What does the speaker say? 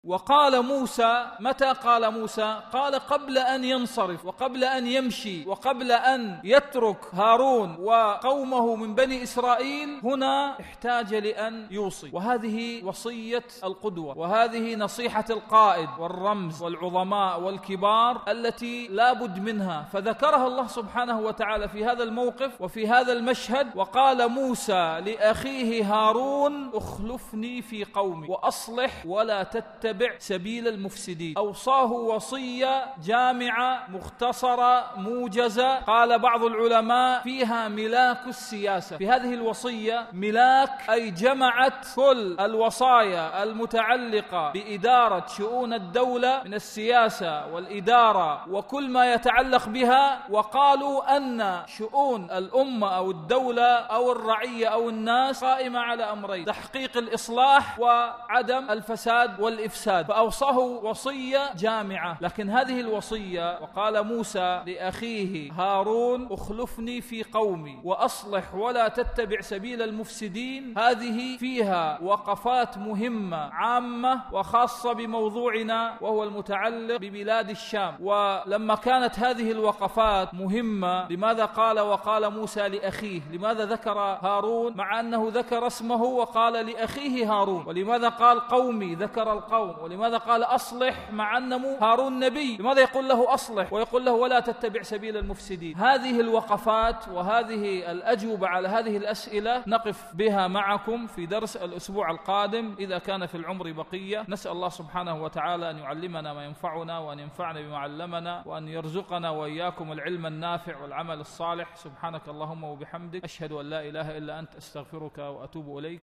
وقال موسى، متى قال موسى؟ قال قبل أن ينصرف وقبل أن يمشي وقبل أن يترك هارون وقومه من بني إسرائيل. هنا احتاج لأن يوصي، وهذه وصية القدوة، وهذه نصيحة القائد والرمز والعظماء والكبار التي لا بد منها، فذكرها الله سبحانه وتعالى في هذا الموقف وفي هذا المشهد. وقال موسى لأخيه هارون: اخلفني في قومي وأصلح ولا تتبع سبيل المفسدين. أوصاه وصية جامعة مختصرة موجزة، قال بعض العلماء فيها ملاك السياسة. في هذه الوصية ملاك، أي جمعت كل الوصايا المتعلقة بإدارة شؤون الدولة من السياسة والإدارة وكل ما يتعلق بها، وقالوا أن شؤون الأمة أو الدولة أو الرعية أو الناس قائمة على أمرين: تحقيق الإصلاح وعدم الفساد والإفساد. فأوصاه وصية جامعة. لكن هذه الوصية، وقال موسى لأخيه هارون: اخلفني في قومي وأصلح ولا تتبع سبيل المفسدين، هذه فيها وقفات مهمة عامة وخاصة بموضوعنا وهو المتعلق ببلاد الشام. ولما كانت هذه الوقفات مهمة، لماذا قال وقال موسى لأخيه؟ لماذا ذكر هارون مع أنه ذكر اسمه وقال لأخيه هارون؟ ولماذا قال قومي ذكر القوم؟ ولماذا قال أصلح مع أن هارون نبي؟ لماذا يقول له أصلح ويقول له ولا تتبع سبيل المفسدين؟ هذه الوقفات وهذه الأجوبة على هذه الأسئلة نقف بها معكم في درس الأسبوع القادم إذا كان في العمر بقية. نسأل الله سبحانه وتعالى أن يعلمنا ما ينفعنا وأن ينفعنا بما علمنا وأن يرزقنا وإياكم العلم النافع والعمل الصالح. سبحانك اللهم وبحمدك، أشهد أن لا إله إلا أنت، أستغفرك وأتوب إليك.